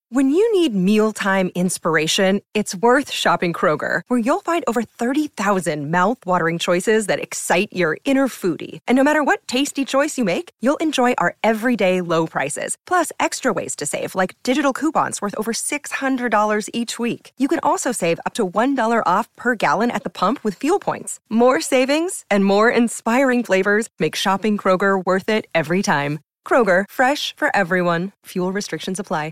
When you need mealtime inspiration, it's worth shopping Kroger, where you'll find over 30,000 mouth-watering choices that excite your inner foodie. And no matter what tasty choice you make, you'll enjoy our everyday low prices, plus extra ways to save, like digital coupons worth over $600 each week. You can also save up to $1 off per gallon at the pump with fuel points. More savings and more inspiring flavors make shopping Kroger worth it every time. Kroger, fresh for everyone. Fuel restrictions apply.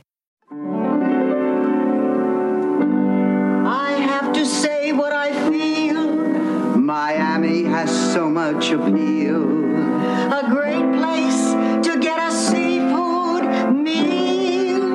I have to say what I feel. Miami has so much appeal. A great place to get a seafood meal.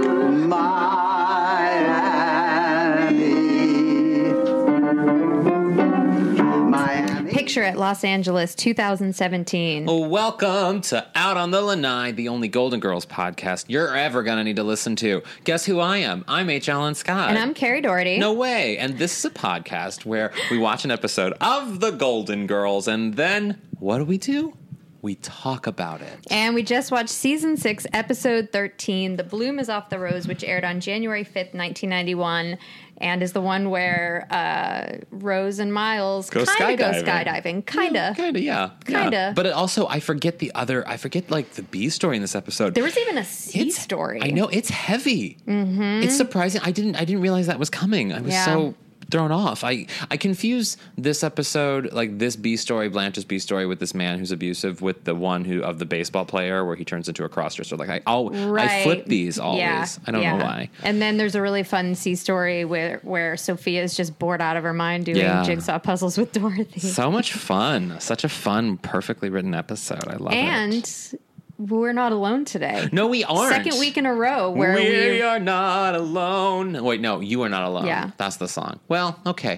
Miami. Picture it, Los Angeles, 2017. Welcome to Out on the Lanai, the only Golden Girls podcast you're ever going to need to listen to. Guess who I am? I'm H. Allen Scott. And I'm Carrie Doherty. No way. And this is a podcast where we watch an episode of the Golden Girls, and then what do? We talk about it. And we just watched Season 6, Episode 13, The Bloom is Off the Rose, which aired on January 5th, 1991, and is the one where Rose and Miles kind of go skydiving. Kind of. Yeah. But it also, I forget like the B story in this episode. There was even a C story. I know, it's heavy. Mm-hmm. It's surprising. I didn't realize that was coming. I was so thrown off. I confuse this episode, like this B story, Blanche's B story, with this man who's abusive, with the one of the baseball player where he turns into a crossdresser. Like I flip these always. Yeah. I don't know why. And then there's a really fun C story where Sophia is just bored out of her mind doing jigsaw puzzles with Dorothy. So much fun. Such a fun, perfectly written episode. I love it. And we're not alone today. No, we aren't. Second week in a row where we are not alone. Wait, no, you are not alone. Yeah. That's the song. Well, okay.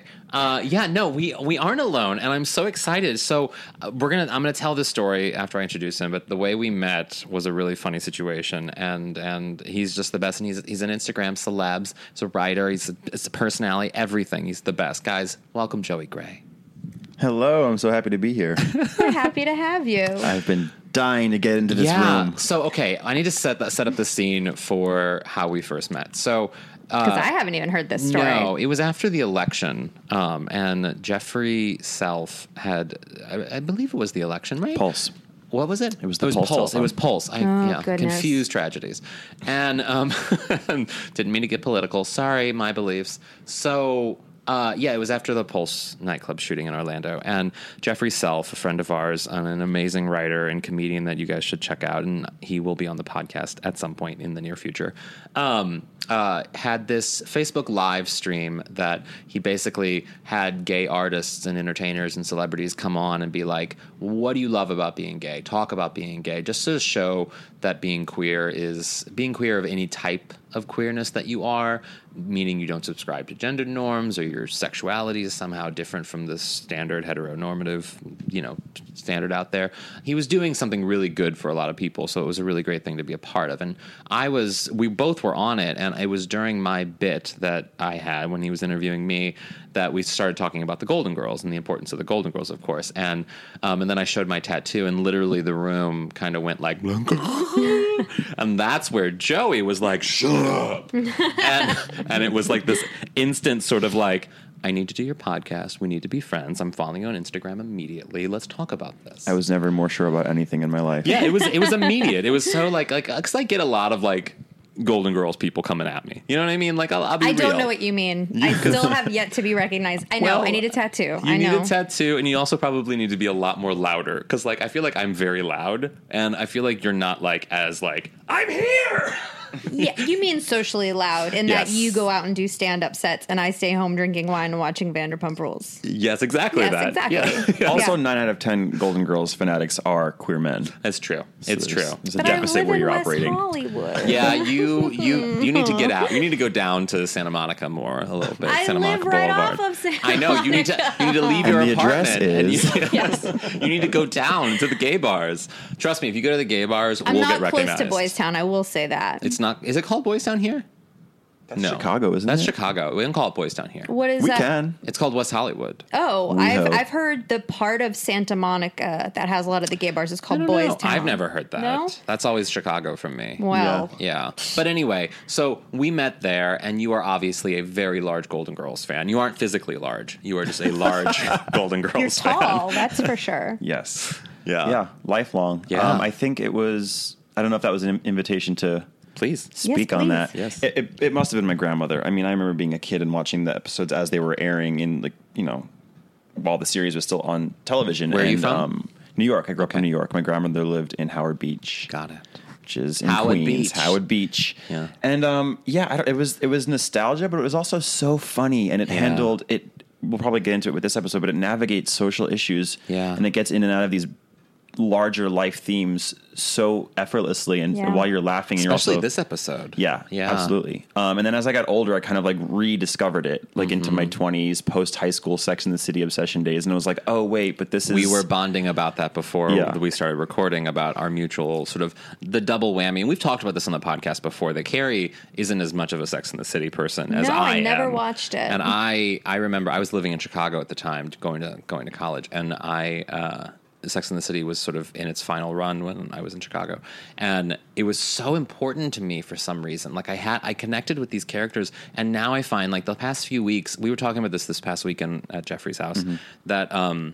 We aren't alone, and I'm so excited. So I'm gonna tell this story after I introduce him. But the way we met was a really funny situation, and he's just the best. And he's an Instagram celeb. He's a writer. He's a personality. Everything. He's the best. Guys, welcome Joey Gray. Hello, I'm so happy to be here. We're happy to have you. I've been dying to get into this room. So, okay, I need to set up the scene for how we first met. So, because I haven't even heard this story. No, it was after the election, and Jeffrey Self had, I believe it was the election, right? Pulse. What was it? It was Pulse. It was Pulse. Goodness. Confused tragedies. And didn't mean to get political. Sorry, my beliefs. So... it was after the Pulse nightclub shooting in Orlando, and Jeffrey Self, a friend of ours, and an amazing writer and comedian that you guys should check out, and he will be on the podcast at some point in the near future, had this Facebook live stream that he basically had gay artists and entertainers and celebrities come on and be like, what do you love about being gay? Talk about being gay, just to show that being queer of any type of queerness that you are, meaning you don't subscribe to gender norms or your sexuality is somehow different from the standard heteronormative, standard out there. He was doing something really good for a lot of people, so it was a really great thing to be a part of. And we both were on it, and it was during my bit that I had when he was interviewing me that we started talking about the Golden Girls and the importance of the Golden Girls, of course. And then I showed my tattoo, and literally the room kind of went like, and that's where Joey was like, shut up. And it was like this instant sort of like, I need to do your podcast. We need to be friends. I'm following you on Instagram immediately. Let's talk about this. I was never more sure about anything in my life. Yeah, it was immediate. It was so like, because I get a lot of like Golden Girls people coming at me. You know what I mean? Like, I'll be real. I don't know what you mean. I still have yet to be recognized. I know. I need a tattoo. You need a tattoo, and you also probably need to be a lot more louder. Because, like, I feel like I'm very loud, and I feel like you're not, like, as, like, I'm here! Yeah, you mean socially loud in that you go out and do stand-up sets, and I stay home drinking wine and watching Vanderpump Rules. Yes, exactly that. Exactly. Yeah. Also, 9 out of 10 Golden Girls fanatics are queer men. That's true. So it's true. There's a deficit where you're operating. Hollywood. Yeah, you need to get out. You need to go down to Santa Monica more a little bit. I Santa live Monica right Boulevard. off of Santa I know. You need to leave your the apartment. address is You need to go down to the gay bars. Trust me, if you go to the gay bars, I'm we'll not get recognized. close to Boys Town. I will say that. It's not. Is it called Boys Town here? That's Chicago, isn't That's it? Chicago. We don't call it Boys Town here. What is We that? can. It's called West Hollywood. Oh, hope. I've heard the part of Santa Monica that has a lot of the gay bars is I called don't Boys know. Town. I've never heard that. No? That's always Chicago from me. Well, Yeah. But anyway, so we met there, and you are obviously a very large Golden Girls fan. You aren't physically large. You are just a large Golden Girls you're fan. tall, that's for sure. Yes. Yeah. Yeah. Lifelong. Yeah. I think it was. I don't know if that was an invitation to Please. speak Yes, on please. that. Yes. It must have been my grandmother. I mean, I remember being a kid and watching the episodes as they were airing in, like, you know, while the series was still on television. Where are you And, from? New York. I grew up in Okay. New York. My grandmother lived in Howard Beach. Got it. Which is in Howard Queens, Beach. Howard Beach. Yeah. And it was nostalgia, but it was also so funny, and it handled it. We'll probably get into it with this episode, but it navigates social issues, and it gets in and out of these larger life themes so effortlessly, and Yeah. while you're laughing, and Especially you're also this episode. yeah, absolutely. And then as I got older, I kind of like rediscovered it, like into my 20s, post high school Sex and the City obsession days, and it was like, oh wait, but this is We were bonding about that before we started recording, about our mutual sort of the double whammy. And we've talked about this on the podcast before, that Carrie isn't as much of a Sex and the City person as No, I I never am. watched it. And I remember I was living in Chicago at the time, going to college, and Sex and the City was sort of in its final run when I was in Chicago, and it was so important to me for some reason. Like I connected with these characters, and now I find, like, the past few weeks, we were talking about this past weekend at Jeffrey's house, that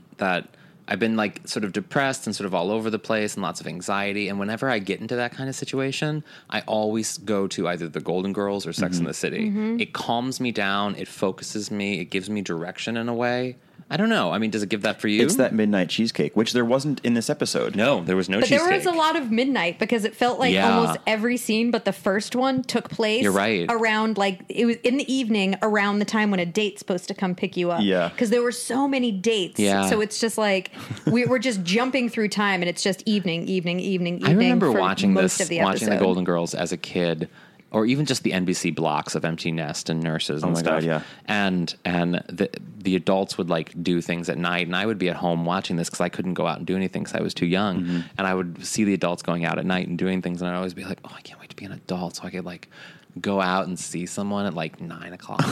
I've been, like, sort of depressed and sort of all over the place and lots of anxiety. And whenever I get into that kind of situation, I always go to either the Golden Girls or Sex and the City. It calms me down. It focuses me. It gives me direction in a way. I don't know. I mean, does it give that for you? It's that midnight cheesecake, which there wasn't in this episode. No, there was no But cheesecake. there was a lot of midnight, because it felt like almost every scene but the first one took place You're right. around, like, it was in the evening around the time when a date's supposed to come pick you up. Yeah. Because there were so many dates. Yeah. So it's just like we're just jumping through time, and it's just evening. I remember for watching most this, of the watching the episode. Golden Girls as a kid, or even just the NBC blocks of Empty Nest and Nurses and my stuff. God, yeah. And the adults would, like, do things at night, and I would be at home watching this because I couldn't go out and do anything because I was too young. And I would see the adults going out at night and doing things, and I'd always be like, oh, I can't wait to be an adult so I could, like, go out and see someone at, like, 9 o'clock.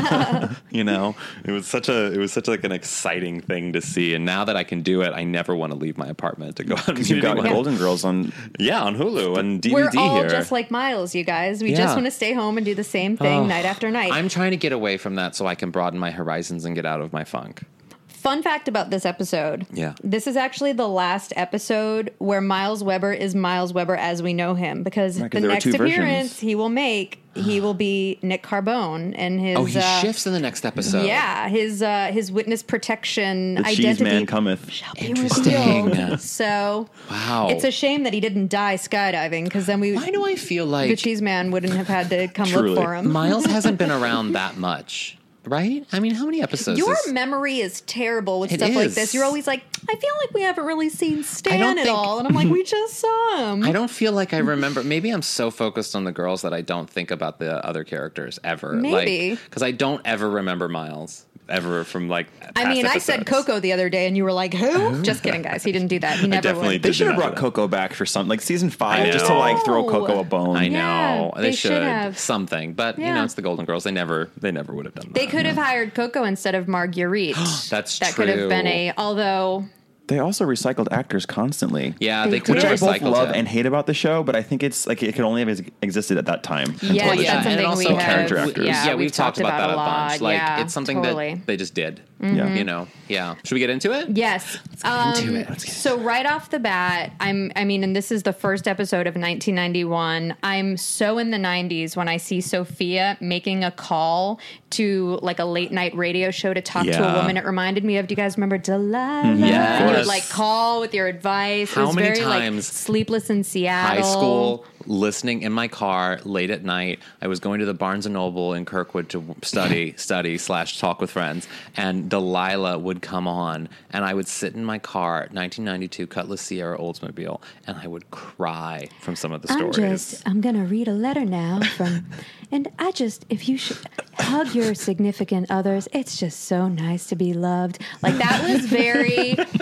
You know, it was such like an exciting thing to see. And now that I can do it, I never want to leave my apartment to go out and Because you've got anyone. Golden Girls on. Yeah, on Hulu and DVD We're all here. just like Miles, you guys. We Yeah. just want to stay home and do the same thing night after night. I'm trying to get away from that so I can broaden my horizons and get out of my funk. Fun fact about this episode. Yeah. This is actually the last episode where Miles Weber is Miles Weber as we know him, because Right, 'cause the there were next two appearance versions. he will make, he will be Nick Carbone, and his He shifts in the next episode. Yeah, his witness protection The identity cheese man cometh. shall be Interesting. revealed. So Wow. it's a shame that he didn't die skydiving, because then Why do I feel the like cheese man wouldn't have had to come Truly. look for him. Miles hasn't been around that much, right? I mean, how many episodes? Your is- memory is terrible with It stuff like is. this. You're always like, I feel like we haven't really seen I Stan don't at think- all. And I'm like, we just saw him. I don't feel like I remember. Maybe I'm so focused on the girls that I don't think about the other characters ever. Maybe. Because I don't ever remember Miles. Ever from, like, I past mean, I said episodes. Coco the other day, and you were like, who? Just kidding, guys. He didn't do that. He never definitely would. They did should have not brought do that. Coco back for something like season I 5, just to like throw know. Coco a bone. I know. Yeah, they they should should. have. Something. But, you Yeah. know, it's the Golden Girls. They never would have done that. They could have hired Coco instead of Marguerite. That's That could have true. been although They also recycled actors constantly. Yeah, They they could Which have I both recycled love him. and hate about the show, but I think it's like it could only have existed at that time. Yes, until this that's show. something and we also have. character actors. Yeah, we've talked about that a bunch. lot. Like, yeah, it's something totally. that they just did. Yeah. You know? Yeah. Should we get into it? Yes. So right off the bat, and this is the first episode of 1991. I'm so in the 90s when I see Sophia making a call to like a late night radio show to talk to a Yeah. woman. It reminded me of, do you guys remember Delilah? Yes. And you would like call with your advice. How it was many very like times Sleepless in Seattle. High school, listening in my car late at night. I was going to the Barnes and Noble in Kirkwood to study/talk with friends, and Delilah would come on, and I would sit in my car, 1992 Cutlass Sierra Oldsmobile, and I would cry from some of the stories. I'm going to read a letter now from, and if you should hug your significant others, it's just so nice to be loved. Like that was very,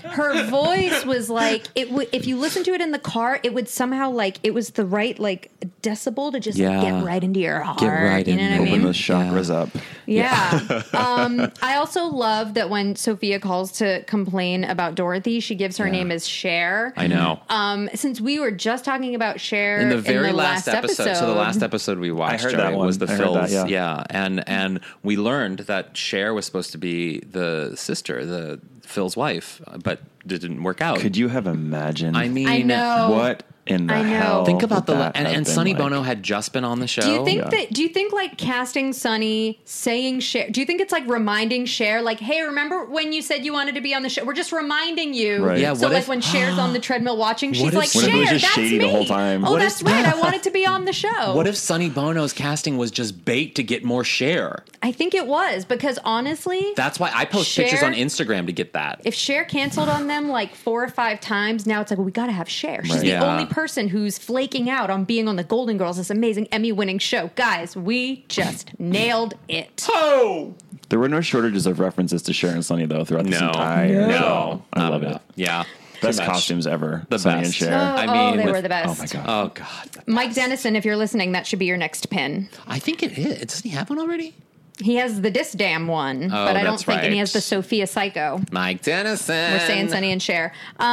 her voice was like if you listen to it in the car, it would somehow like it was the right like decibel to just like, get right into your heart. Get right you know in what I mean? Open those chakras up. Yeah. I also love that when Sophia calls to complain about Dorothy, she gives her name as Cher. I know. Since we were just talking about Cher in the very last episode. So the last episode we watched, I heard that one. was the Phil's. Yeah. And we learned that Cher was supposed to be the sister, the Phil's wife, but it didn't work out. Could you have imagined? I know. What in the hell? Think about and Sonny like? Bono had just been on the show. Do you think like casting Sonny, saying Cher, do you think it's like reminding Cher like, hey, remember when you said you wanted to be on the show? We're just reminding you. Right. Yeah, so like when Cher's on the treadmill watching, she's like, what if Cher, it was just that's shady me. the whole time? Oh, What that's if- right. I wanted to be on the show. What if Sonny Bono's casting was just bait to get more Cher? I think it was because honestly, That's why I post Cher- pictures on Instagram to get that. if Cher canceled on them like 4 or 5 times, now it's like, well, we got to have Cher. She's Right. the Yeah. only person who's flaking out on being on the Golden Girls, this amazing Emmy-winning show. Guys, we just nailed it. Oh There were no shortages of references to Cher and Sonny though throughout this entire show. I love it. Yeah. Best Too much. costumes ever. The Sonny best. and Cher. Oh, I mean, they with- were the best. Oh my god. Oh God. Mike Dennison, if you're listening, that should be your next pin. I think it is. Doesn't he have one already? He has the Dis Damn one, but I don't that's think, and he right. has the Sophia Psycho. Mike Dennison. We're saying Sonny and Cher.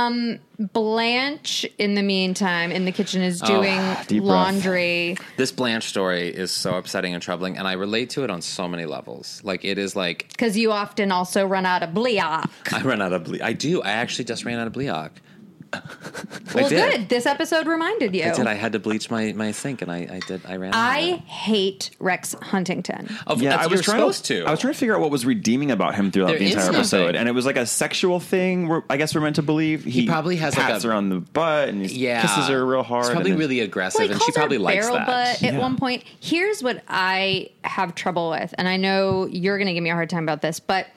Blanche, in the meantime, in the kitchen is doing deep breath. laundry. This Blanche story is so upsetting and troubling, and I relate to it on so many levels. Like, it is like... Because you often also run out of Bleock. I run out of... I do. I actually just ran out of Bleock. Well, I did. good. This episode reminded you. I did. I had to bleach my sink, and I ran out I of it. hate Rex Huntington. Yeah, I was trying I was trying to figure out what was redeeming about him throughout There the is entire nothing. episode, and it was like a sexual thing. I guess we're meant to believe he probably has like pats a- her on the butt and he kisses her real hard. He's probably and then- really aggressive, Well, he and she calls her probably likes barrel that. butt at Yeah. one point. Here's what I have trouble with, and I know you're going to give me a hard time about this, but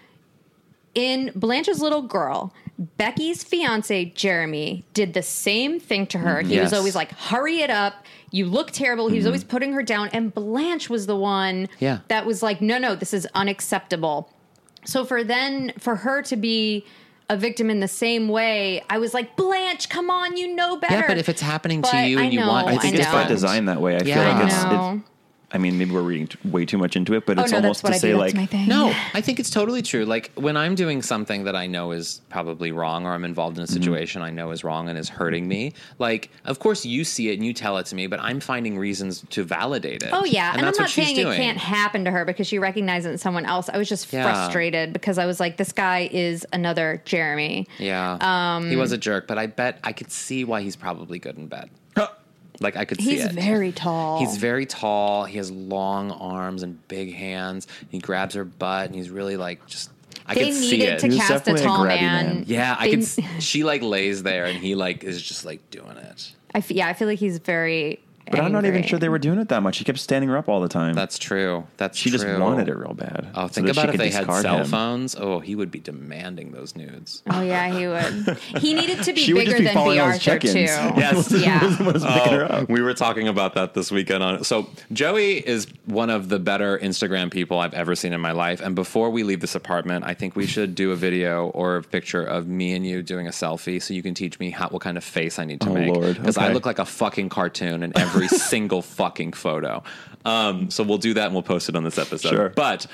in Blanche's Little Girl, Becky's fiance, Jeremy, did the same thing to her. He was Yes. always like, hurry it up. You look terrible. He was always putting her down. And Blanche was the one Yeah. that was like, no, this is unacceptable. So for her to be a victim in the same way, I was like, Blanche, come on, you know better. Yeah, but if it's happening But to you I and you know, want... I think I it's by know. design that way. I feel Yeah. like I know. I mean, maybe we're reading way too much into it, but Oh, it's no, almost that's what to I say do. like, That's my thing. No, I think it's totally true. Like, when I'm doing something that I know is probably wrong, or I'm involved in a situation I know is wrong and is hurting me, like, of course you see it and you tell it to me, but I'm finding reasons to validate it. Oh, yeah. And I'm that's not what she's saying it doing. can't happen to her because she recognized it in someone else. I was just Yeah. frustrated because I was like, this guy is another Jeremy. Yeah. He was a jerk, but I bet I could see why he's probably good in bed. Like, I could see He's it. very tall. He's very tall. He has long arms and big hands. He grabs her butt, and he's really like just. I They could see needed it. to He was cast a definitely a tall grabby man. man. Yeah, I They- could. She like lays there, and he like is just like doing it. I feel like he's very. but I'm not even angry. sure they were doing it that much. He kept standing her up all the time. That's true. That's she true. just wanted it real bad. Oh, so think that she about if could they had discard cell him. phones. Oh, he would be demanding those nudes. Oh yeah, he would. He needed to be She would bigger just be than following B. all his Arthur too. check-ins. Yes. Yeah. Was picking her up. We were talking about that this weekend on. So Joey is one of the better Instagram people I've ever seen in my life. And before we leave this apartment, I think we should do a video or a picture of me and you doing a selfie, so you can teach me what kind of face I need to Oh, make. Lord. Because I Okay. look like a fucking cartoon in every single fucking photo. So we'll do that and we'll post it on this episode. Sure. But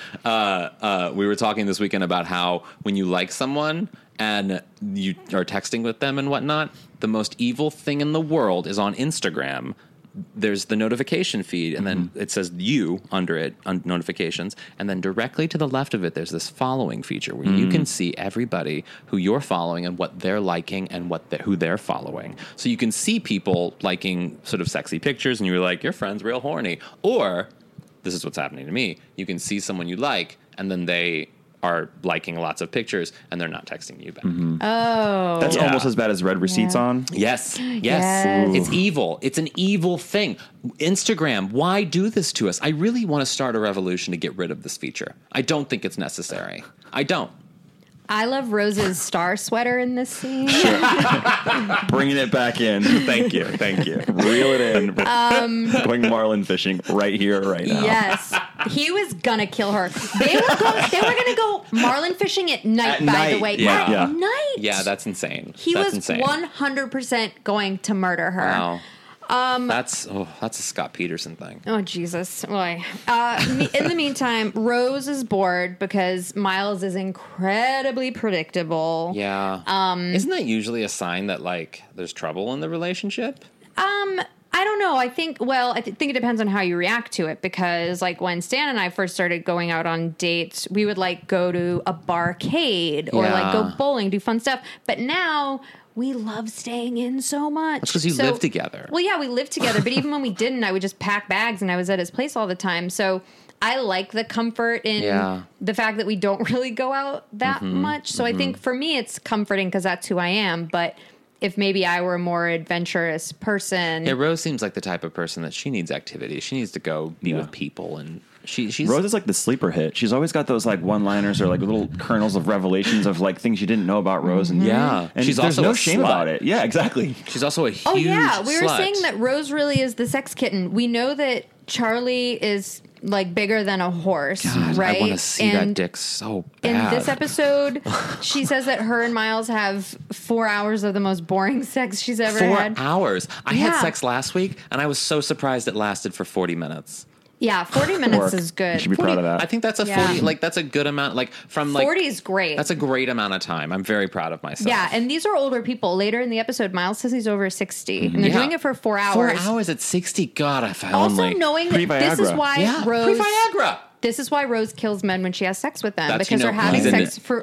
we were talking this weekend about how when you like someone and you are texting with them and whatnot, the most evil thing in the world is on Instagram. There's the notification feed, and then it says you under it, notifications, and then directly to the left of it, there's this following feature where you can see everybody who you're following and what they're liking and who they're following. So you can see people liking sort of sexy pictures, and you're like, your friend's real horny. Or, this is what's happening to me, you can see someone you like, and then they are liking lots of pictures, and they're not texting you back. Oh. That's Yeah. almost as bad as red receipts Yeah. on. Yes. Yes. It's evil. It's an evil thing. Instagram, why do this to us? I really want to start a revolution to get rid of this feature. I don't think it's necessary. I don't. I love Rose's star sweater in this scene. Bringing it back in. Thank you. Thank you. Reel it in. Going marlin fishing right here, right now. Yes. He was gonna kill her. They were gonna go marlin fishing at night. By the way, at night. Yeah, that's insane. He was 100% going to murder her. Wow. That's a Scott Peterson thing. Oh, Jesus. Boy. In the meantime, Rose is bored because Miles is incredibly predictable. Yeah. Isn't that usually a sign that, like, there's trouble in the relationship? I don't know. I think it depends on how you react to it, because, like, when Stan and I first started going out on dates, we would, like, go to a barcade or, like, go bowling, do fun stuff. But now we love staying in so much. That's because you live together. Well, yeah, we live together. But even when we didn't, I would just pack bags and I was at his place all the time. So I like the comfort in the fact that we don't really go out that much. So I think for me, it's comforting because that's who I am. But if maybe I were a more adventurous person. Yeah, Rose seems like the type of person that she needs activity. She needs to go be with people, and she's Rose is like the sleeper hit. She's always got those like one-liners or like little kernels of revelations of like things you didn't know about Rose, and and she's there's also no a shame slut. About it. Yeah, exactly. She's also a huge we were slut. saying that Rose really is the sex kitten. We know that Charlie is like bigger than a horse, God, right? I want to see that dick so bad. In this episode, she says that her and Miles have 4 hours of the most boring sex she's ever had. 4 hours. I had sex last week, and I was so surprised it lasted for 40 minutes. Yeah, 40 minutes is good. You should be proud of that. I think that's a 40, like, that's a good amount. Like, from like 40 is great. That's a great amount of time. I'm very proud of myself. Yeah, and these are older people. Later in the episode, Miles says he's over 60, and they're doing it for 4 hours. 4 hours at 60? God, if I also only. knowing that this is why Rose... Pre-Viagra! This is why Rose kills men when she has sex with them, That's, because they're having sex for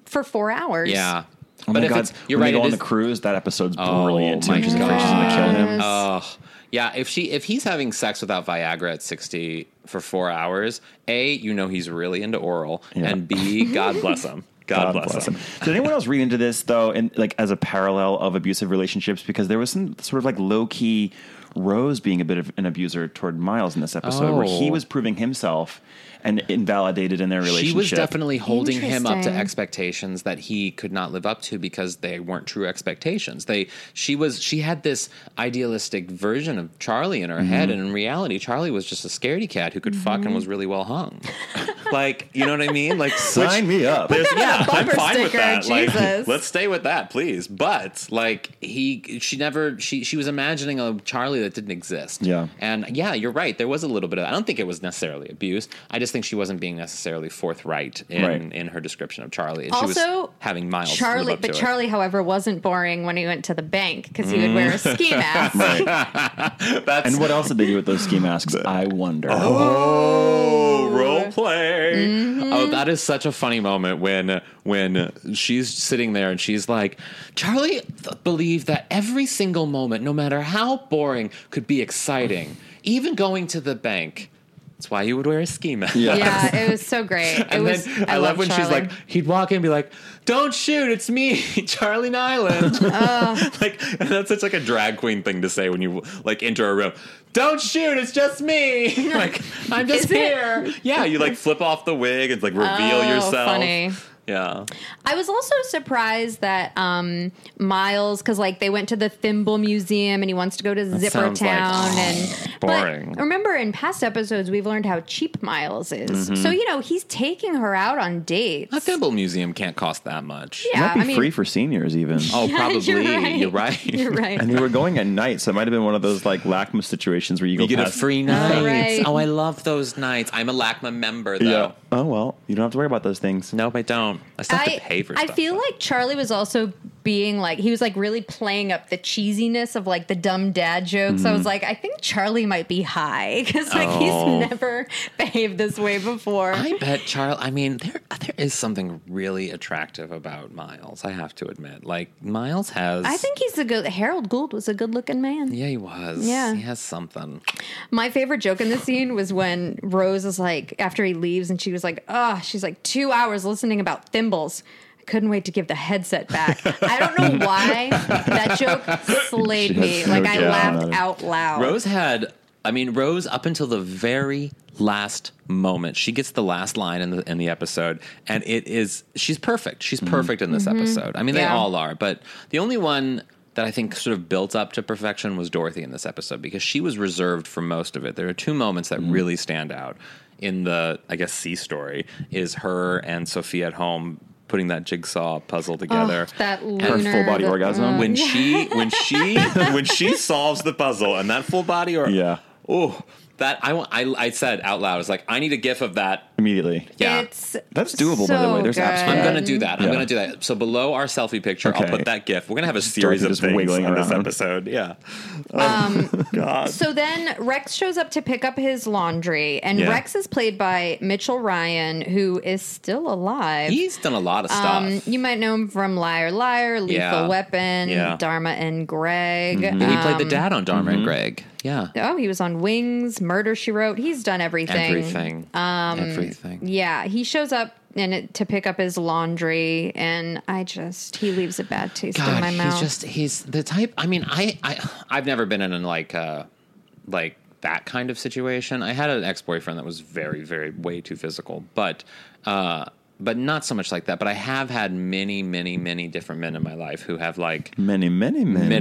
4 hours. Yeah. Oh but my if God. it's, you're when right, they go on is, the cruise, that episode's oh brilliant too. My She's afraid she's going to kill him. Oh, yeah. If he's having sex without Viagra at 60 for 4 hours, A, you know he's really into oral, and B, God bless him. God bless him. Did anyone else read into this though, in like as a parallel of abusive relationships? Because there was some sort of like low key Rose being a bit of an abuser toward Miles in this episode, where he was proving himself and invalidated in their relationship. She was definitely holding him up to expectations that he could not live up to because they weren't true expectations. She had this idealistic version of Charlie in her head, and in reality, Charlie was just a scaredy cat who could fuck and was really well hung. Like, you know what I mean? Like, sign me up. I'm fine with that. Jesus. Like, let's stay with that, please. But like, she was imagining a Charlie that didn't exist. Yeah, and yeah, you're right. There was a little bit of. I don't think it was necessarily abuse. I just think she wasn't being necessarily forthright in her description of Charlie. And also, she was having Miles. Charlie, however, wasn't boring when he went to the bank because he would wear a ski mask. And what else did they do with those ski masks? I wonder. Oh, role play. Oh, that is such a funny moment when she's sitting there and she's like, Charlie believed that every single moment, no matter how boring, could be exciting. Even going to the bank. That's why you would wear a ski mask. Yeah, it was so great. I love when Charlie. She's like, he'd walk in and be like, "Don't shoot, it's me, Charlie Nyland." Like, and that's such like a drag queen thing to say when you like enter a room. Don't shoot, it's just me. Like, I'm just here. Yeah, you like flip off the wig and like reveal yourself. Funny. Yeah. I was also surprised that Miles, because like they went to the Thimble Museum and he wants to go to Zipper Town. Boring. But remember, in past episodes, we've learned how cheap Miles is. So, you know, he's taking her out on dates. A Thimble Museum can't cost that much. Yeah, Might be free for seniors even. Oh, probably. You're right. You're right. And we were going at night, so it might have been one of those like LACMA situations where you get a free night. Right. Oh, I love those nights. I'm a LACMA member, though. Yeah. Oh, well, you don't have to worry about those things. Nope, I don't. I still have to pay for stuff. I feel like Charlie was also being like, he was like really playing up the cheesiness of like the dumb dad jokes. I was like, I think Charlie might be high because like he's never behaved this way before. I bet Charlie, I mean, there is something really attractive about Miles, I have to admit. Like, Miles has... I think he's Harold Gould was a good looking man. Yeah, he was. Yeah. He has something. My favorite joke in the scene was when Rose is like, after he leaves and she was like, she's like 2 hours listening about thimbles. Couldn't wait to give the headset back. I don't know why that joke slayed me. Like, I laughed out loud. Rose, up until the very last moment, she gets the last line in the episode, and she's perfect. She's perfect in this episode. I mean, they all are, but the only one that I think sort of built up to perfection was Dorothy in this episode, because she was reserved for most of it. There are two moments that really stand out. in the, I guess, C story is her and Sophia at home putting that jigsaw puzzle together. That lunar, her full body orgasm. When she solves the puzzle and that full body that I said out loud, I was like, I need a GIF of that immediately. Yeah, that's doable. By the way, there's apps. I'm gonna do that. I'm gonna do that. So below our selfie picture, I'll put that GIF. We're gonna have a series of things wiggling on this episode. Yeah. God. So then Rex shows up to pick up his laundry, and Rex is played by Mitchell Ryan, who is still alive. He's done a lot of stuff. You might know him from Liar Liar, Lethal Weapon, Dharma and Greg. Mm-hmm. He played the dad on Dharma and Greg. Yeah. Oh, he was on Wings, Murder, She Wrote. He's done everything. Everything. Yeah, he shows up to pick up his laundry, and he leaves a bad taste in my mouth. He's the type. I mean, I've never been in like that kind of situation. I had an ex-boyfriend that was very, very way too physical, but not so much like that. But I have had many, many, many different men in my life who have like many men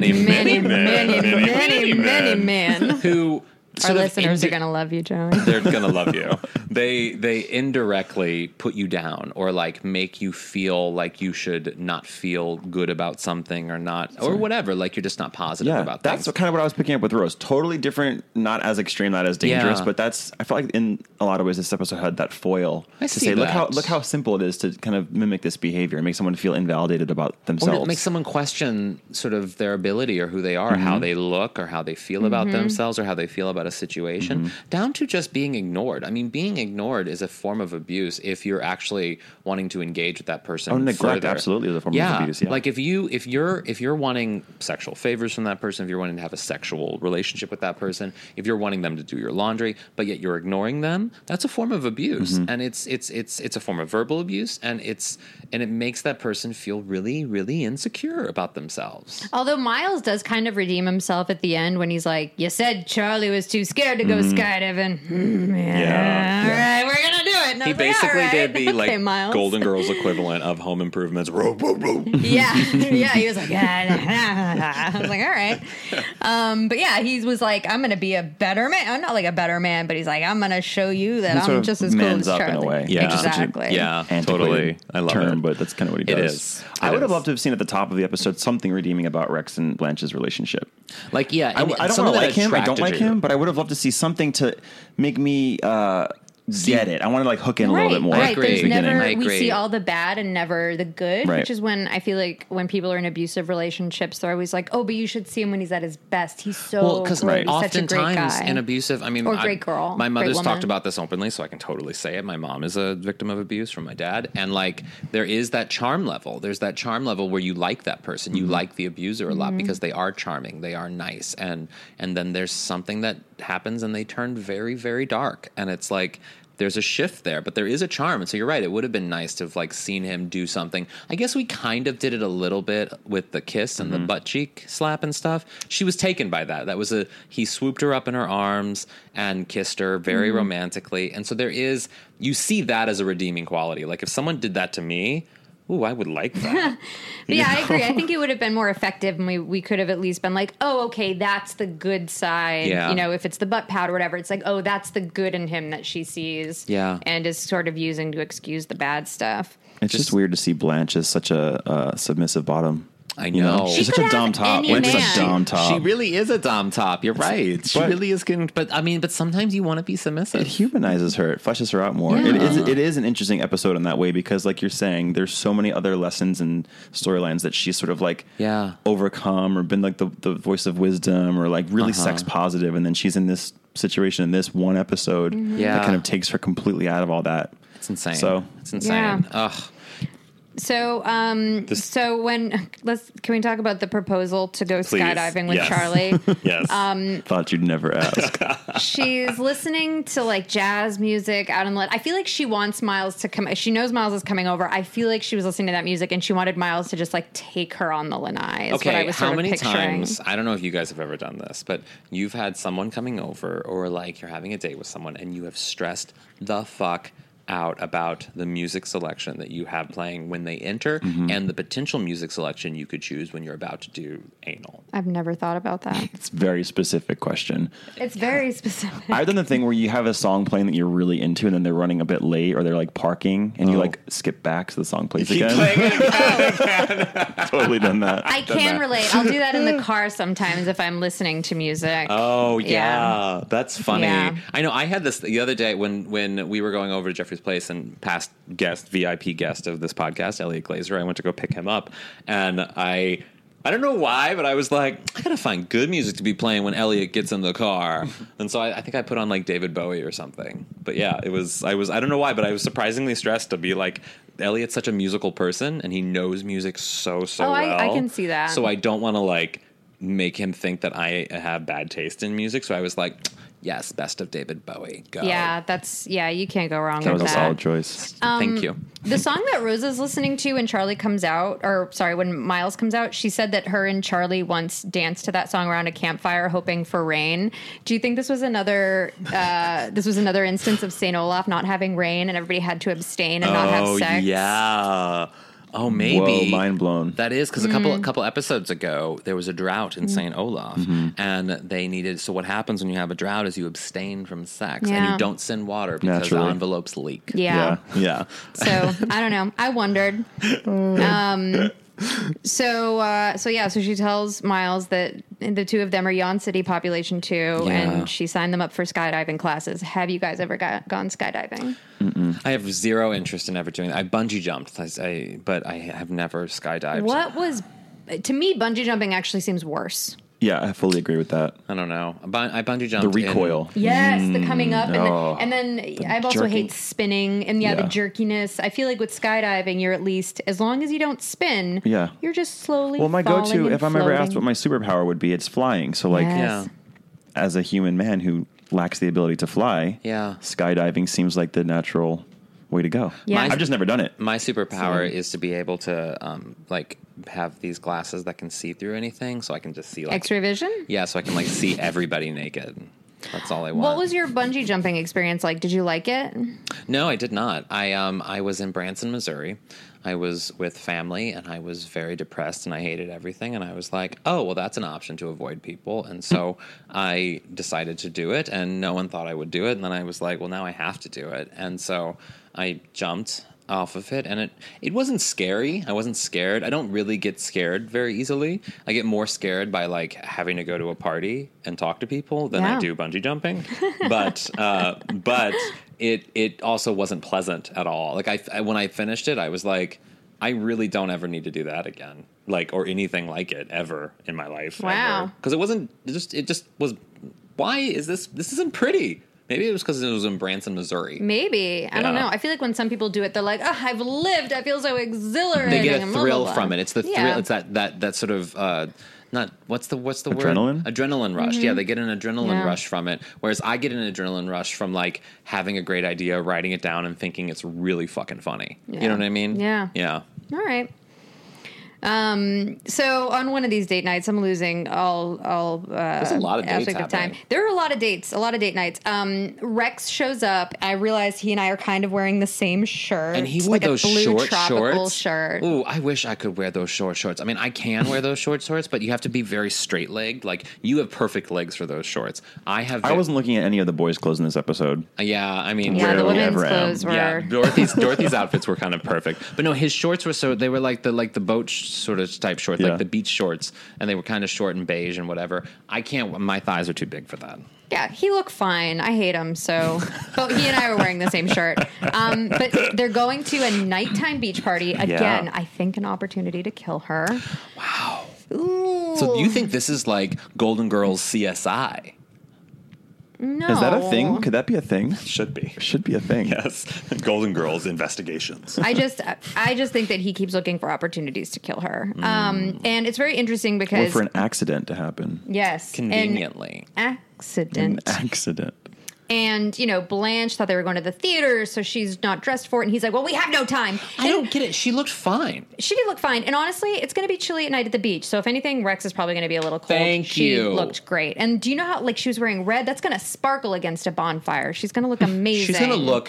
who. Our listeners are going to love you, Joey. They're going to love you. They indirectly put you down or like make you feel like you should not feel good about something or not or whatever. Like you're just not positive about things. That's kind of what I was picking up with Rose. Totally different, not as extreme, not as dangerous, but I feel like in a lot of ways this episode had that foil to say, look how simple it is to kind of mimic this behavior and make someone feel invalidated about themselves. Or to make someone question sort of their ability or who they are, how they look or how they feel about themselves or how they feel about a situation, down to just being ignored. I mean, being ignored is a form of abuse if you're actually wanting to engage with that person. Neglect further. absolutely is a form of abuse. Yeah. Like if you're wanting sexual favors from that person, if you're wanting to have a sexual relationship with that person, if you're wanting them to do your laundry, but yet you're ignoring them, that's a form of abuse. And it's a form of verbal abuse, and it makes that person feel really, really insecure about themselves. Although Miles does kind of redeem himself at the end when he's like, "You said Charlie was too scared to go skydiving." All right, we're gonna do it. And he basically did the Miles. Golden Girls equivalent of Home Improvements. Row, row, row. Yeah. He was like, I was like, all right. But yeah, he was like, I'm gonna be a better man. I'm not like a better man, but he's like, I'm gonna show you that I'm just as cool as Charlie. In a way. Yeah, exactly. Yeah, totally. I love it. But that's kind of what he does. It is. I would have loved to have seen at the top of the episode something redeeming about Rex and Blanche's relationship. Like, yeah, I don't like him. I don't like him, but I would have loved to see something to make me get it. I want to like hook in a little bit more. Right. There's never, we see all the bad and never the good, which is when I feel like when people are in abusive relationships, they're always like, oh, but you should see him when he's at his best. He's so great. He's such a great guy. In abusive, I mean, or great girl. My mother's talked about this openly, so I can totally say it. My mom is a victim of abuse from my dad. And like, there is that charm level. There's that charm level where you like that person. You like the abuser a lot because they are charming. They are nice. And then there's something that happens and they turn very, very dark. And it's like, there's a shift there, but there is a charm. And so you're right. It would have been nice to have like seen him do something. I guess we kind of did it a little bit with the kiss and the butt cheek slap and stuff. She was taken by that. He swooped her up in her arms and kissed her very romantically. And so you see that as a redeeming quality. Like if someone did that to me, ooh, I would like that. Yeah, I agree. I think it would have been more effective, and we could have at least been like, oh, okay, that's the good side. Yeah. You know, if it's the butt pout or whatever, it's like, oh, that's the good in him that she sees. Yeah. And is sort of using to excuse the bad stuff. It's just weird to see Blanche as such a submissive bottom. I know. She's such a dumb top. Blanche's a dumb top. She really is a dumb top. You're right. She really is good. But sometimes you want to be submissive. It humanizes her. It fleshes her out more. Yeah. It is an interesting episode in that way because, like you're saying, there's so many other lessons and storylines that she's sort of like overcome or been like the voice of wisdom or like really sex positive, and then she's in this situation in this one episode that kind of takes her completely out of all that. It's insane. It's insane. Yeah. Ugh. So, can we talk about the proposal to go skydiving with Charlie? Yes. Thought you'd never ask. She's listening to like jazz music out in the. I feel like she wants Miles to come. She knows Miles is coming over. I feel like she was listening to that music and she wanted Miles to just like take her on the lanai. Is what I was how many picturing. times? I don't know if you guys have ever done this, but you've had someone coming over, or like you're having a date with someone, and you have stressed the fuck out about the music selection that you have playing when they enter and the potential music selection you could choose when you're about to do anal? I've never thought about that. It's a very specific question. It's very specific. I've done the thing where you have a song playing that you're really into and then they're running a bit late or they're like parking and you like skip back so the song plays again. Totally done that. I can relate. I'll do that in the car sometimes if I'm listening to music. Oh, yeah. That's funny. Yeah. I know I had this the other day when we were going over to Jeffrey's place and past guest, VIP guest of this podcast, Elliot Glazer, I went to go pick him up and I don't know why, but I was like, I gotta find good music to be playing when Elliot gets in the car. And so I think I put on like David Bowie or something. But yeah, I don't know why, but I was surprisingly stressed to be like, Elliot's such a musical person and he knows music so well. I can see that. So I don't want to like make him think that I have bad taste in music. So I was like, yes, best of David Bowie. Go. Yeah, you can't go wrong with that. That was a solid choice. Thank you. The song that Rosa's listening to when Charlie comes out, when Miles comes out, she said that her and Charlie once danced to that song around a campfire hoping for rain. Do you think this was another instance of St. Olaf not having rain and everybody had to abstain and not have sex? Yeah. Oh, maybe. Whoa, mind blown. That is because a couple episodes ago there was a drought in St. Olaf, and they needed. So what happens when you have a drought is you abstain from sex and you don't send water because the envelopes leak. Yeah. So I don't know. I wondered. So she tells Miles that the two of them are Yawn City population 2, and she signed them up for skydiving classes. Have you guys ever gone skydiving? Mm-mm. I have zero interest in ever doing that. I bungee jumped, but I have never skydived. To me, bungee jumping actually seems worse. Yeah, I fully agree with that. I don't know. I bungee jumped. The recoil. Yes, the coming up. And then I also hate spinning. And the jerkiness. I feel like with skydiving, you're at least, as long as you don't spin, you're just slowly Well, my go-to, if I'm ever floating. asked what my superpower would be, it's flying. So, as a human man who lacks the ability to fly, skydiving seems like the natural way to go. Yeah. I've just never done it. My superpower is to be able to have these glasses that can see through anything, so I can just see X-ray vision. Yeah, so I can see everybody naked. That's all I want. What was your bungee jumping experience like? Did you like it? No, I did not. I was in Branson, Missouri. I was with family, and I was very depressed, and I hated everything. And I was like, oh, well, that's an option to avoid people. And so I decided to do it, and no one thought I would do it. And then I was like, well, now I have to do it. And so I jumped off of it, and it wasn't scary. I wasn't scared. I don't really get scared very easily. I get more scared by having to go to a party and talk to people than I do bungee jumping. But it also wasn't pleasant at all. When I finished it, I was like, I really don't ever need to do that again, or anything like it ever in my life. Wow. Because it just was. Why is this? This isn't pretty. Maybe it was because it was in Branson, Missouri. Maybe. I don't know. I feel like when some people do it, they're like, oh, I've lived. I feel so exhilarating. They get a thrill from it. It's the thrill. It's that sort of, what's the word? Adrenaline rush. Yeah, they get an adrenaline rush from it. Whereas I get an adrenaline rush from having a great idea, writing it down, and thinking it's really fucking funny. Yeah. You know what I mean? Yeah. Yeah. All right. So on one of these date nights, I'm losing all there's a lot of dates aspect of time. There are a lot of dates, a lot of date nights. Rex shows up. I realize he and I are kind of wearing the same shirt. And he wore those short shorts. Shirt. Ooh, I wish I could wear those short shorts. I mean, I can wear those short shorts, but you have to be very straight legged. You have perfect legs for those shorts. I wasn't looking at any of the boys' clothes in this episode. Yeah, I mean, the women's clothes were. Yeah, Dorothy's outfits were kind of perfect, but no, his shorts were they were like the boat sort of type shorts, like the beach shorts, and they were kind of short and beige and whatever. I can't. My thighs are too big for that. Yeah, he looked fine. I hate him, so. But he and I are wearing the same shirt. But they're going to a nighttime beach party. Again, I think an opportunity to kill her. Wow. Ooh. So you think this is like Golden Girls CSI? No. Is that a thing? Could that be a thing? Should be. Should be a thing. Yes. Golden Girls investigations. I just think that he keeps looking for opportunities to kill her. And it's very interesting because... Or for an accident to happen. Yes. Conveniently. An accident. And, Blanche thought they were going to the theater, so she's not dressed for it. And he's like, well, we have no time. I don't get it. She looked fine. She did look fine. And honestly, it's going to be chilly at night at the beach. So if anything, Rex is probably going to be a little cold. She looked great. And do you know how, she was wearing red? That's going to sparkle against a bonfire. She's going to look amazing. She's going to look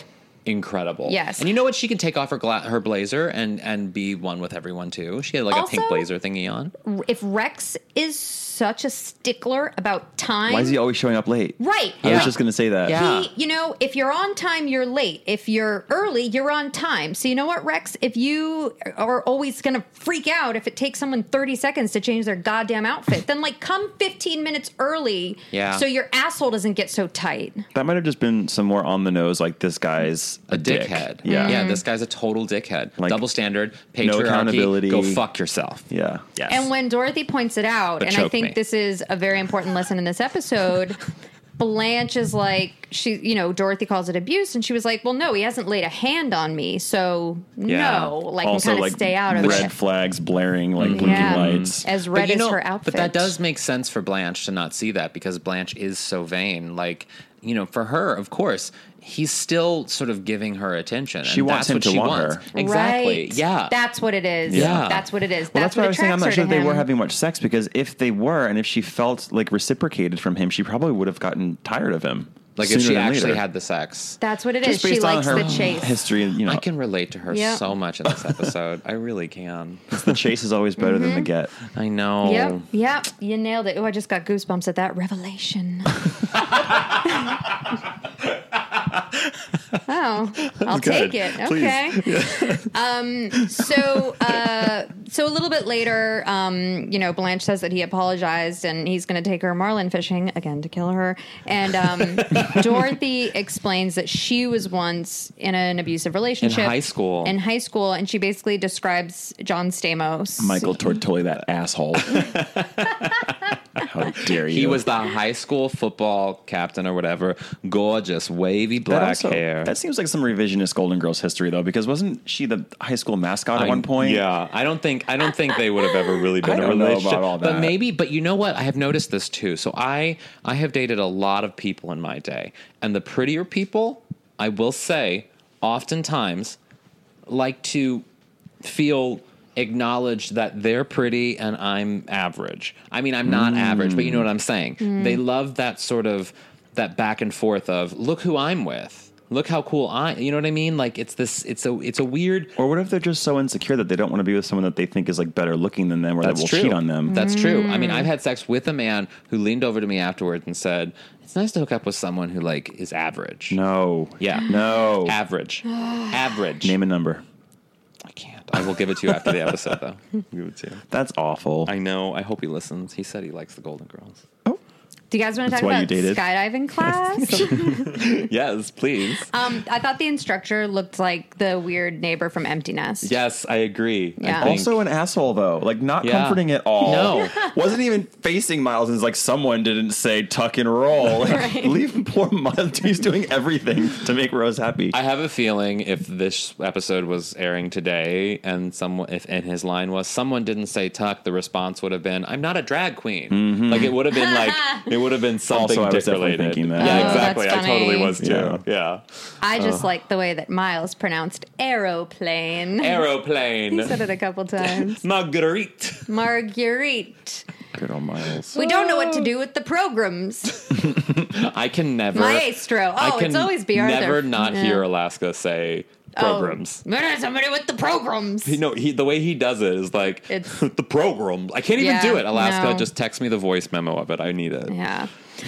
incredible. Yes. And you know what? She can take off her blazer and be one with everyone too. She had like Also, a pink blazer thingy on. If Rex is such a stickler about time. Why is he always showing up late? Right. I was just going to say that. Yeah. If you're on time, you're late. If you're early, you're on time. So you know what, Rex? If you are always going to freak out if it takes someone 30 seconds to change their goddamn outfit, then like come 15 minutes early so your asshole doesn't get so tight. That might have just been some more on the nose, like this guy's a dickhead. Yeah. Yeah, this guy's a total dickhead. Like, double standard, patriarchy, no accountability. go fuck yourself. Yeah. Yes. And when Dorothy points it out, But and I think me. this is a very important lesson in this episode, Blanche is like, Dorothy calls it abuse, and she was like, well, no, he hasn't laid a hand on me, so no, like, also, kind of like, stay out of red it. flags blaring, like blinking lights. As red as her outfit. But that does make sense for Blanche to not see that, because Blanche is so vain. Like, for her, of course, he's still sort of giving her attention. She and wants that's him what to she want wants. her. Exactly. Right. Yeah. That's what it is. Yeah. That's what it is. Well, that's what I what was saying. I'm attracts not her sure to if they were him. having much sex, because if they were, and if she felt like reciprocated from him, she probably would have gotten tired of him. Like if she sooner than actually later. had the sex. That's what it Just is. She based on likes her the chase. history, I can relate to her Yep. so much in this episode. I really can. The chase is always better than the get. I know. Yep. You nailed it. Oh, I just got goosebumps at that revelation. Oh, I'll good. take it. Please. Okay. So a little bit later, Blanche says that he apologized and he's going to take her marlin fishing again to kill her. And Dorothy explains that she was once in an abusive relationship In high school, and she basically describes John Stamos, Michael Tortoli, that asshole. How dare you? he was the high school football captain or whatever. Gorgeous, wavy black hair. That seems like some revisionist Golden Girls history, though, because wasn't she the high school mascot at one point? Yeah, I don't think they would have ever really been I a don't know relationship. about all But that. but you know what? I have noticed this too. So I have dated a lot of people in my day, and the prettier people, I will say, oftentimes like to feel acknowledged that they're pretty and I'm average. I mean, I'm not average, but you know what I'm saying. They love that sort of that back and forth of look who I'm with. Look how cool you know what I mean? Like it's a weird. Or what if they're just so insecure that they don't want to be with someone that they think is like better looking than them, or that will cheat on them? That's true. I mean, I've had sex with a man who leaned over to me afterwards and said, "It's nice to hook up with someone who like is average." No. Yeah. No. Average. Average. Name a number. I can't. I will give it to you after the episode, though. I'll give it to you. That's awful. I know. I hope he listens. He said he likes the Golden Girls. Do you guys want to That's talk why about you dated? skydiving class? Yes, please. I thought the instructor looked like the weird neighbor from Empty Nest. Yes, I agree. Yeah. I think- Also an asshole, though. Like, not Yeah. comforting at all. No. Wasn't even facing Miles, and it's like someone didn't say tuck and roll. Like, leave poor Miles. He's doing everything to make Rose happy. I have a feeling if this episode was airing today and his line was someone didn't say tuck, the response would have been I'm not a drag queen. Like it would have been something Also, I was dick definitely related. thinking that. Yeah, Oh, exactly. that's I totally funny. was too. Yeah. I just like the way that Miles pronounced aeroplane. Aeroplane. He said it a couple times. Marguerite. Marguerite. Good old Miles. We don't know what to do with the programs. I can never. Maestro. Oh, it's always B. Arthur. Never not Yeah. hear Alaska say programs. Oh, somebody with the programs. The way he does it is like It's- the program. I can't even Yeah, do it. Alaska, no. just text me the voice memo of it. I need it. Yeah.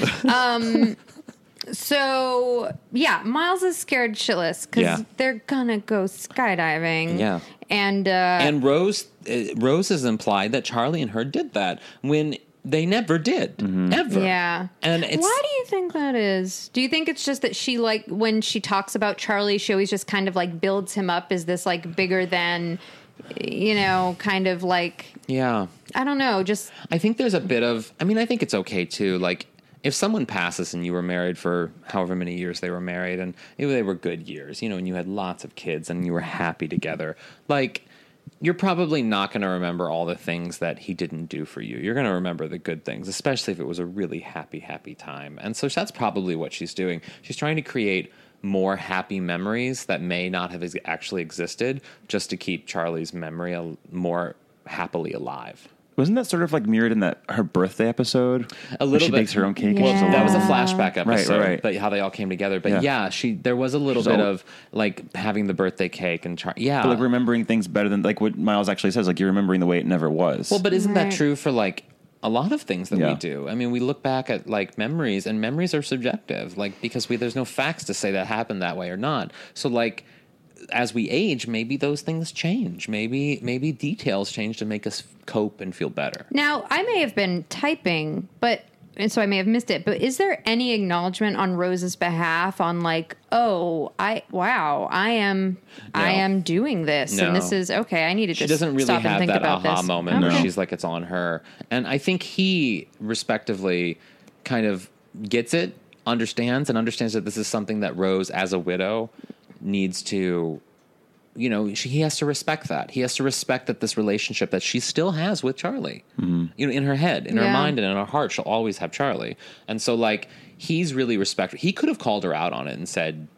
So yeah, Miles is scared shitless because Yeah. they're gonna go skydiving. Yeah. And Rose has implied that Charlie and her did that when they never did ever. yeah. And it's why do you think that is? Do you think it's just that she, like, when she talks about Charlie, she always just kind of like builds him up as this like bigger than, kind of like, yeah. I don't know, just I think there's a bit of. I mean, I think it's okay too. Like if someone passes and you were married for however many years they were married, and they were good years, and you had lots of kids and you were happy together, like. You're probably not going to remember all the things that he didn't do for you. You're going to remember the good things, especially if it was a really happy, happy time. And so that's probably what she's doing. She's trying to create more happy memories that may not have actually existed just to keep Charlie's memory more happily alive. Wasn't that sort of like mirrored in that her birthday episode? A little she bit. bakes her own cake. Yeah. Well, that was a flashback episode, Right. but how they all came together. But there was a little bit of like having the birthday cake and but like remembering things better than like what Miles actually says. Like you're remembering the way it never was. Well, but isn't that true for like a lot of things that we do? I mean, we look back at like memories, and memories are subjective, like because there's no facts to say that happened that way or not. So like, as we age, maybe those things change. Maybe details change to make us cope and feel better. Now, I may have been typing, and so I may have missed it, but is there any acknowledgement on Rose's behalf on like, I am doing this, No. and this is okay. I need to She just doesn't really stop and have think that about aha this. moment where Okay. she's like, it's on her. And I think he respectively kind of gets it, understands that this is something that Rose as a widow needs to, he has to respect that. He has to respect that this relationship that she still has with Charlie, in her head, in her mind, and in her heart, she'll always have Charlie. And so like, he's really respectful. He could have called her out on it and said,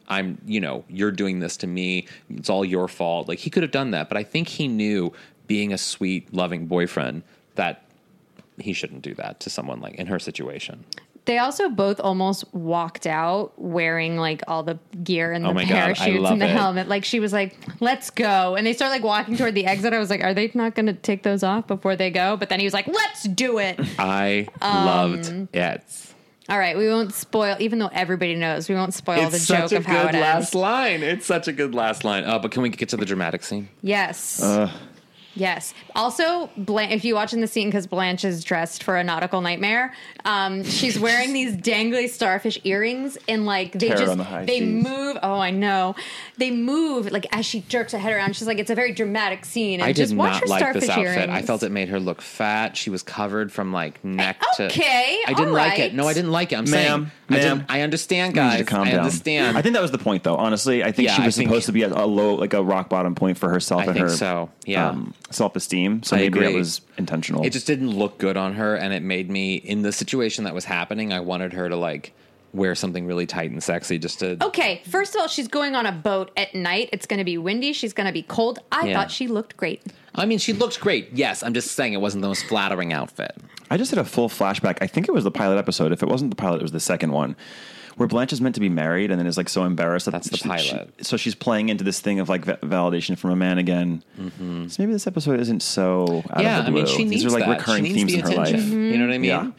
you're doing this to me. It's all your fault. Like he could have done that, but I think he knew, being a sweet, loving boyfriend, that he shouldn't do that to someone like in her situation. They also both almost walked out wearing like all the gear and the my God, I parachutes love and the it. helmet. Like she was like, let's go. And they started like walking toward the exit. I was like, are they not going to take those off before they go? But then he was like, let's do it. I loved it. All right. We won't spoil, even though everybody knows, we won't spoil the joke of how it ends. line. It's such a good last line. But can we get to the dramatic scene? Yes. Yes. Also, if you watch in the scene, because Blanche is dressed for a nautical nightmare, she's wearing these dangly starfish earrings, and like they move. Oh, I know. They move like as she jerks her head around. She's like, it's a very dramatic scene. And I just did watch not her like starfish this outfit. earrings. I felt it made her look fat. She was covered from like neck to. Okay, I didn't all like right. it. No, I didn't like it. I'm Ma'am, saying, I understand, You need guys. to calm I down. understand. I think that was the point, though. Honestly, I think Yeah, she was I think- supposed to be at a low, like a rock bottom point for herself I and think her so. Yeah. self-esteem. So I maybe agree. that was intentional. It just didn't look good on her, and it made me, in the situation that was happening, I wanted her to like wear something really tight and sexy just to. Okay, first of all, she's going on a boat at night. It's going to be windy. She's going to be cold. I thought she looked great. I mean, she looked great. Yes, I'm just saying it wasn't the most flattering outfit. I just did a full flashback. I think it was the pilot episode. If it wasn't the pilot, it was the second one, where Blanche is meant to be married and then is like so embarrassed. That's the pilot. So she's playing into this thing of like validation from a man again. Mm-hmm. So maybe this episode isn't so out of the blue. I mean, she needs These are like that. recurring She needs themes the in her life. attention. You know what I mean? Yeah.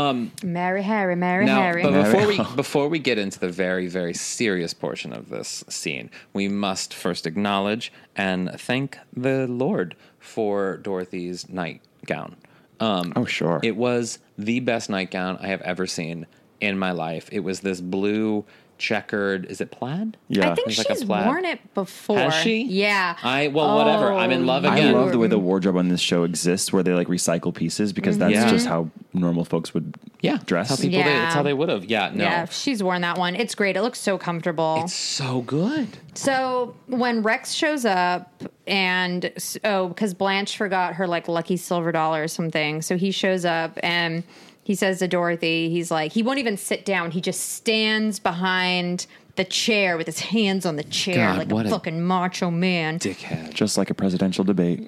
Marry Harry, marry Now, Harry. but before we get into the very, very serious portion of this scene, we must first acknowledge and thank the Lord for Dorothy's nightgown. Oh, sure. It was the best nightgown I have ever seen in my life. It was this blue checkered, is it plaid? Yeah. I think It's she's like a plaid. worn it before. Has she? Yeah. Whatever. I'm in love again. I love the way the wardrobe on this show exists, where they like recycle pieces, because that's Yeah. just how normal folks would dress. That's how people Yeah. that's how they would have. Yeah, no. Yeah, she's worn that one. It's great. It looks so comfortable. It's so good. So when Rex shows up, and because Blanche forgot her like lucky silver dollar or something, so he shows up and he says to Dorothy, he's like, he won't even sit down. He just stands behind the chair with his hands on the chair God, like what a a fucking macho man. Dickhead. Just like a presidential debate.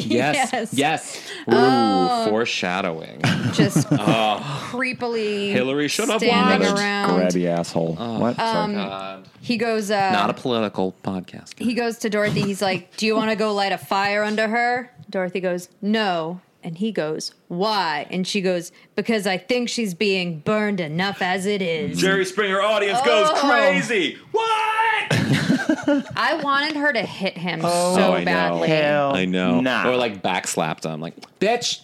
Yes. Ooh, foreshadowing. Just creepily Hillary should have standing won. around. Grabby asshole. What? Sorry. God. He goes, Not a political podcast. he goes to Dorothy. He's like, do you want to go light a fire under her? Dorothy goes, no. And he goes, why? And she goes, because I think she's being burned enough as it is. Jerry Springer audience goes crazy. What? I wanted her to hit him I so know. badly. Hell I know. nah. Or like backslapped him. Like, bitch.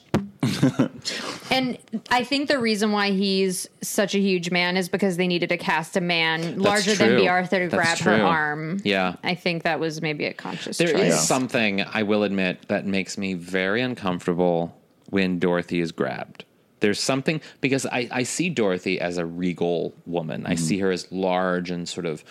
And I think the reason why he's such a huge man is because they needed to cast a man larger than true. Bea Arthur to That's grab her true. arm. Yeah. I think that was maybe a conscious There choice. is something, I will admit, that makes me very uncomfortable when Dorothy is grabbed. There's something, because I see Dorothy as a regal woman. I see her as large and sort of,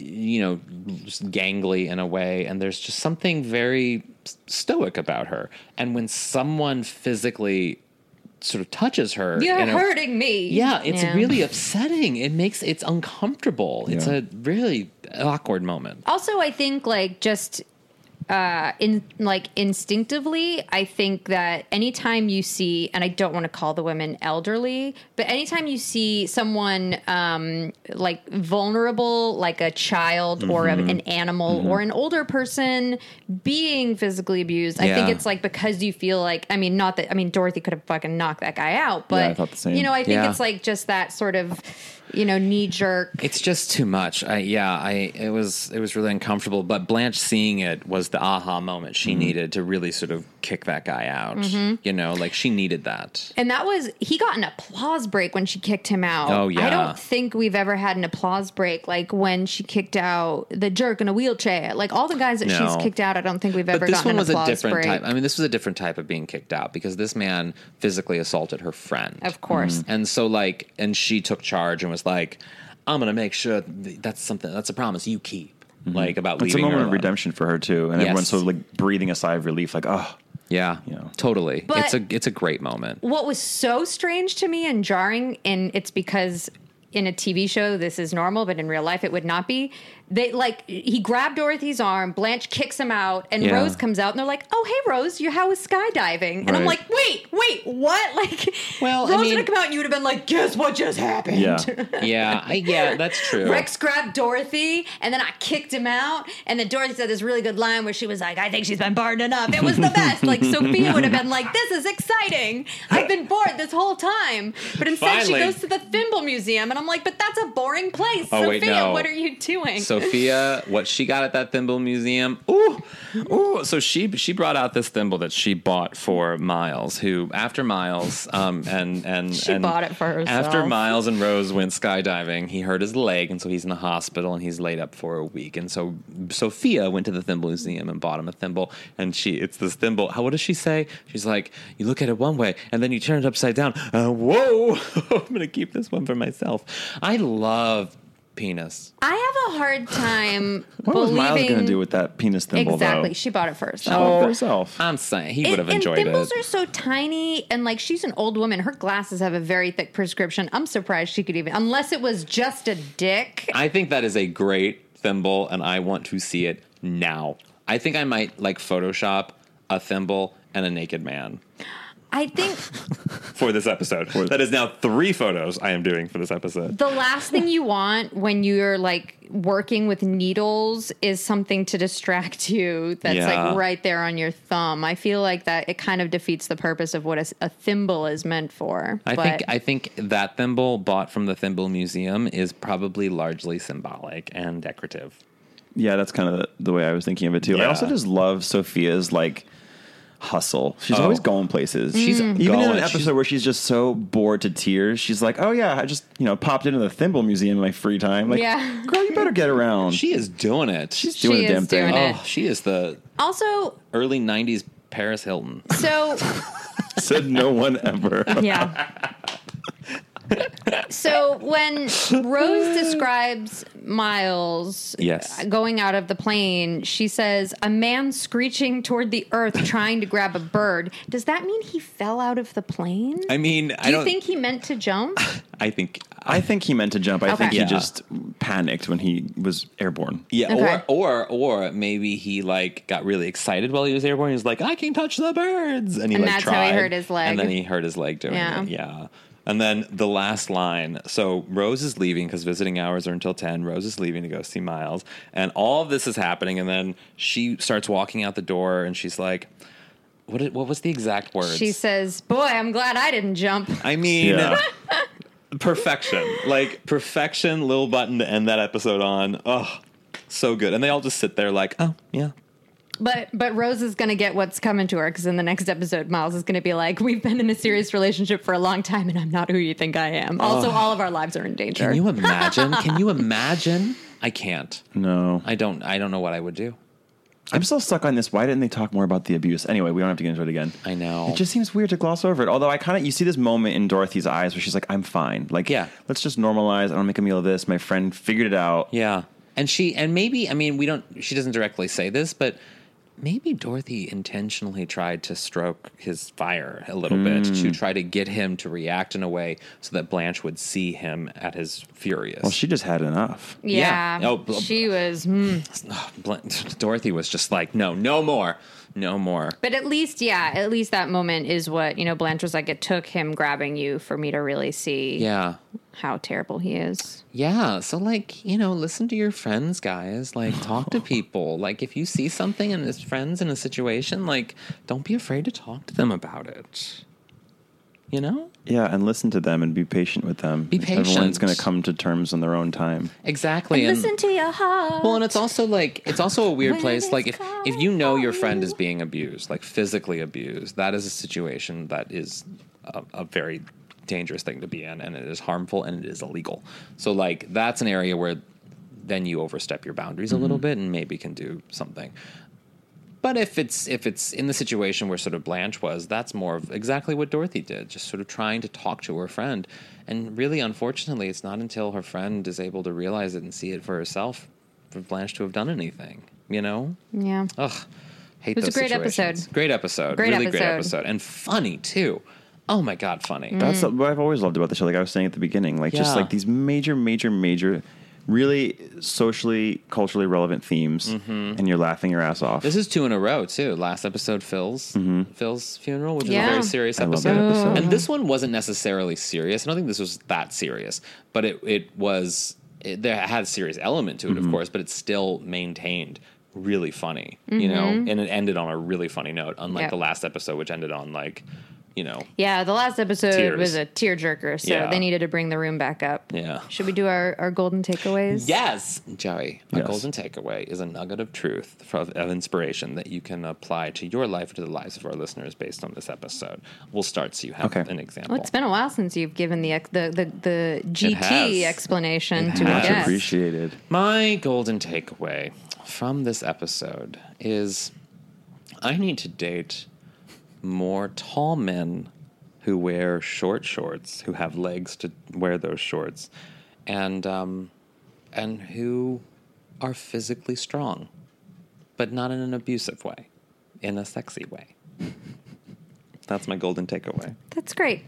just gangly in a way. And there's just something very stoic about her. And when someone physically sort of touches her. You're hurting me. Yeah, it's really upsetting. It's uncomfortable. It's a really awkward moment. Also, I think like just instinctively, I think that anytime you see, and I don't want to call the women elderly, but anytime you see someone like vulnerable, like a child or an animal or an older person being physically abused, I think it's like because you feel like, Dorothy could have fucking knocked that guy out, but I thought the same. I think it's like just that sort of knee jerk. It's just too much. It was really uncomfortable. But Blanche seeing it was the aha moment she needed to really sort of kick that guy out. She needed that. And he got an applause break when she kicked him out. Oh yeah. I don't think we've ever had an applause break like when she kicked out the jerk in a wheelchair. Like all the guys that she's kicked out, I don't think we've ever gotten an applause break. But this one was a different type. I mean, this was a different type of being kicked out because this man physically assaulted her friend. Of course. And so and she took charge and was like, I'm going to make sure that's a promise you keep. Like about leaving her. It's a moment of redemption for her too. And everyone's sort of like breathing a sigh of relief, like, oh. Yeah, totally. But it's a great moment. What was so strange to me and jarring, and it's because in a TV show this is normal, but in real life it would not be. He grabbed Dorothy's arm, Blanche kicks him out, and Rose comes out, and they're like, "Oh, hey, Rose, how was skydiving?" And I'm like, "Wait, what?" Rose would have come out, and you would have been like, "Guess what just happened?" Yeah, that's true. Rex grabbed Dorothy, and then I kicked him out, and then Dorothy said this really good line where she was like, "I think she's been burned enough." It was the best. Sophia would have been like, "This is exciting. I've been bored this whole time," but instead she goes to the Thimble Museum, and I'm like, "But that's a boring place, Sophia. Wait, no. What are you doing?" Sophia, what she got at that Thimble Museum. Ooh. So she brought out this thimble that she bought for Miles, who after Miles and she bought it for herself. After Miles and Rose went skydiving, he hurt his leg, and so he's in the hospital and he's laid up for a week. And so Sophia went to the Thimble Museum and bought him a thimble. And it's this thimble. What does she say? She's like, you look at it one way and then you turn it upside down. Whoa! I'm gonna keep this one for myself. I love penis. I have a hard time what believing... was Miles going to do with that penis thimble, Exactly. though? She bought it for herself. She bought it for herself. I'm saying he would have enjoyed it. And thimbles are so tiny, and she's an old woman. Her glasses have a very thick prescription. I'm surprised she could even... Unless it was just a dick. I think that is a great thimble, and I want to see it now. I think I might Photoshop a thimble and a naked man. I think... for this episode. That is now 3 photos I am doing for this episode. The last thing you want when you're working with needles is something to distract you that's right there on your thumb. I feel like that it kind of defeats the purpose of what a thimble is meant for. I think that thimble bought from the Thimble Museum is probably largely symbolic and decorative. Yeah, that's kind of the way I was thinking of it too. Yeah. I also just love Sophia's hustle. She's always going places. She's even in an episode where she's just so bored to tears. She's like, "Oh yeah, I just popped into the Thimble Museum in my free time." Girl, you better get around. She is doing it. She's doing the damn thing. Oh, she is the early '90s Paris Hilton. So said no one ever. Yeah. So when Rose describes Miles going out of the plane, she says, a man screeching toward the earth trying to grab a bird. Does that mean he fell out of the plane? I mean, Do you think he meant to jump? I think he meant to jump. I think he just panicked when he was airborne. Yeah, okay. or maybe he got really excited while he was airborne. He was like, I can touch the birds. And that's tried. How he hurt his leg. And then he hurt his leg doing it. Yeah. And then the last line. So Rose is leaving because visiting hours are until 10. Rose is leaving to go see Miles. And all of this is happening. And then she starts walking out the door and she's like, what was the exact words? She says, boy, I'm glad I didn't jump. I mean, perfection. Perfection, Lil Button to end that episode on. Oh, so good. And they all just sit there oh, yeah. But Rose is going to get what's coming to her because in the next episode, Miles is going to be like, we've been in a serious relationship for a long time and I'm not who you think I am. Also, all of our lives are in danger. Can you imagine? I can't. No. I don't know what I would do. I'm still stuck on this. Why didn't they talk more about the abuse? Anyway, we don't have to get into it again. I know. It just seems weird to gloss over it. Although you see this moment in Dorothy's eyes where she's like, I'm fine. Let's just normalize. I don't make a meal of this. My friend figured it out. Yeah. And she doesn't directly say this, but maybe Dorothy intentionally tried to stroke his fire a little bit to try to get him to react in a way so that Blanche would see him at his furious. Well, she just had enough. Yeah. She was... Dorothy was just like, no more. No more. But at least that moment is what, Blanche was like, it took him grabbing you for me to really see how terrible he is. Yeah. So, listen to your friends, guys. Talk to people. If you see something and his friends in a situation, don't be afraid to talk to them about it. Yeah, and listen to them and be patient with them. Be patient. Everyone's going to come to terms on their own time. Exactly. And listen to your heart. Well, and it's also a weird place. If you know your friend is being abused, physically abused, that is a situation that is a very dangerous thing to be in, and it is harmful and it is illegal. So that's an area where then you overstep your boundaries a little bit and maybe can do something. But if it's in the situation where sort of Blanche was, that's more of exactly what Dorothy did, just sort of trying to talk to her friend. And really, unfortunately, it's not until her friend is able to realize it and see it for herself for Blanche to have done anything, Yeah. Ugh. Hate it was those a great situations. episode. Great episode. Great episode. And funny, too. Oh, my God, funny. That's what I've always loved about the show. Like I was saying at the beginning, just these major really socially, culturally relevant themes, and you're laughing your ass off. This is 2 in a row, too. Last episode, Phil's funeral, which is a very serious episode. I love that episode. And this one wasn't necessarily serious. I don't think this was that serious. But there had a serious element to it, of course, but it still maintained really funny, and it ended on a really funny note, unlike the last episode, which ended on Yeah, the last episode tears. Was a tearjerker, so they needed to bring the room back up. Yeah. Should we do our golden takeaways? Yes, Joey. Our Yes. golden takeaway is a nugget of truth of inspiration that you can apply to your life or to the lives of our listeners based on this episode. We'll start so you have an example. Well, it's been a while since you've given the GT explanation to Much a guest. appreciated. My golden takeaway from this episode is I need to date more tall men who wear short shorts, who have legs to wear those shorts, and who are physically strong, but not in an abusive way, in a sexy way. That's my golden takeaway. That's great.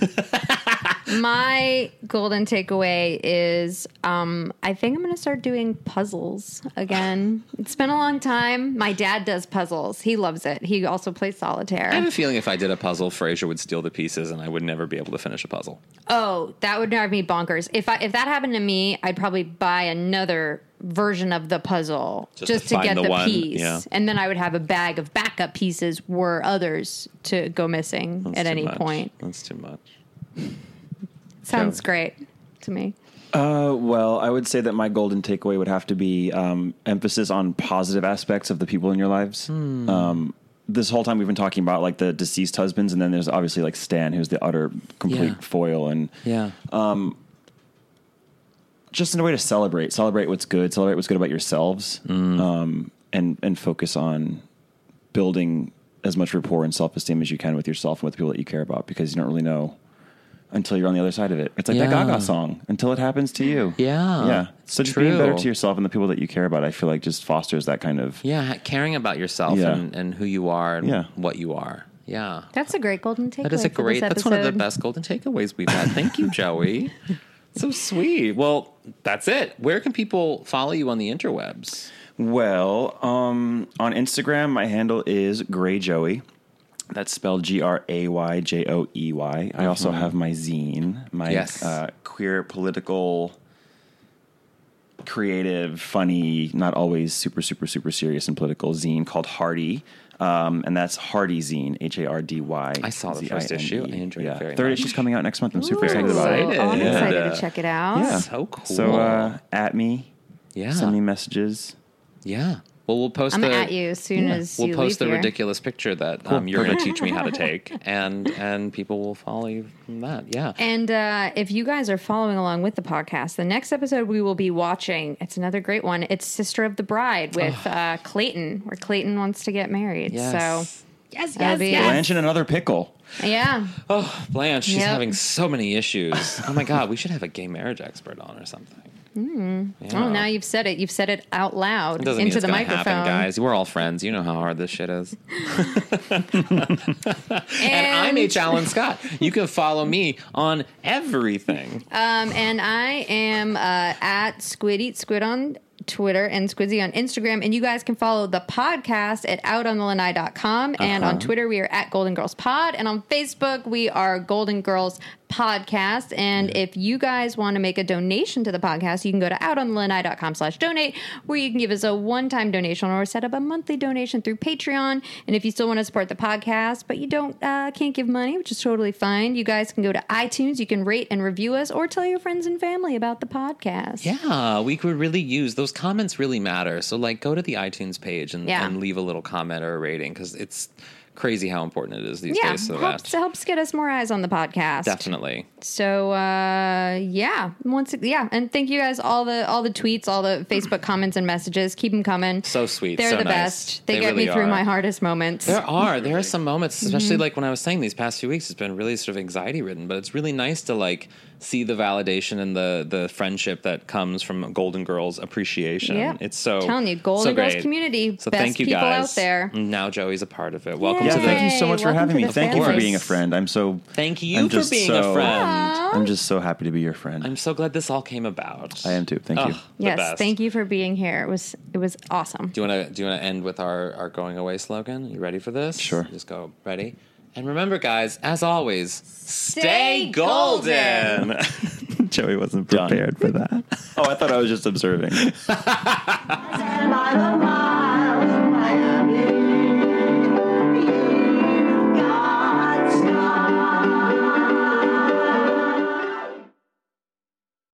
My golden takeaway is I think I'm going to start doing puzzles again. It's been a long time. My dad does puzzles. He loves it. He also plays solitaire. I have a feeling if I did a puzzle, Frasier would steal the pieces and I would never be able to finish a puzzle. Oh, that would drive me bonkers. If that happened to me, I'd probably buy another version of the puzzle just to get the piece. Yeah. And then I would have a bag of backup pieces were others to go missing at any point. That's too much. Sounds great to me. Well, I would say that my golden takeaway would have to be emphasis on positive aspects of the people in your lives. This whole time we've been talking about like the deceased husbands, and then there's obviously like Stan, who's the utter complete foil, and just in a way to celebrate what's good about yourselves, and focus on building as much rapport and self-esteem as you can with yourself and with people that you care about, because you don't really know until you're on the other side of it. It's like that Gaga song, until it happens to you. Yeah. So just being better to yourself and the people that you care about, I feel like just fosters that kind of... Yeah, caring about yourself and who you are and what you are. Yeah. That's a great golden takeaway. That is that's one of the best golden takeaways we've had. Thank you, Joey. So sweet. Well, that's it. Where can people follow you on the interwebs? Well, on Instagram, my handle is Gray Joey. That's spelled GRAYJOEY. I also have my zine, my queer, political, creative, funny, not always super, super, super serious and political zine called Hardy. And that's Hardy Zine, Hardy. I saw the first issue. I enjoyed it very much. Third issue's coming out next month. I'm super excited about it. I'm excited to check it out. Yeah. So cool. So at me. Yeah. Send me messages. Yeah. Well, we'll post I'm at you as soon as you leave We'll post the here. ridiculous picture that you're going to teach me how to take, and people will follow you from that. Yeah. And if you guys are following along with the podcast, the next episode we will be watching, it's another great one. It's Sister of the Bride with Clayton, where Clayton wants to get married. Yes. So Yes. Blanche in another pickle. Yeah. Oh, Blanche, she's having so many issues. Oh my God, we should have a gay marriage expert on or something. Yeah. Oh, now you've said it. You've said it out loud into the microphone. Happen, guys. We're all friends. You know how hard this shit is. and I'm H. Alan Scott. You can follow me on everything. And I am at Squid Eat Squid on Twitter and Squidzy on Instagram. And you guys can follow the podcast at outonthelanai.com. And on Twitter, we are at Golden Girls Pod. And on Facebook, we are Golden Girls Podcast. And if you guys want to make a donation to the podcast, you can go to outonthelanai.com/donate, where you can give us a one-time donation or set up a monthly donation through Patreon. And if you still want to support the podcast, but you can't give money, which is totally fine, you guys can go to iTunes. You can rate and review us, or tell your friends and family about the podcast. Yeah, we could really use those comments. Really matter. So go to the iTunes page and leave a little comment or a rating, because it's crazy how important it is these days. So helps get us more eyes on the podcast. Definitely. So and thank you guys, all the tweets, all the Facebook comments and messages. Keep them coming. So sweet. They're the best. They get really me through my hardest moments. There are some moments, especially when I was saying these past few weeks, it's been really sort of anxiety ridden, but it's really nice to see the validation and the friendship that comes from Golden Girls appreciation. Yeah. It's so, I'm telling you, Golden Girls community, so best thank you people guys out there. Now Joey's a part of it. Welcome to the thank you so much for having me. Thank you for being a friend. Thank you for being a friend. I'm just so happy to be your friend. I'm so glad this all came about. I am too. Thank you. Yes, thank you for being here. It was awesome. Do you want to end with our going away slogan? You ready for this? Sure. Just go. Ready? And remember, guys, as always, stay golden. Joey wasn't prepared for that. Oh, I thought I was just observing.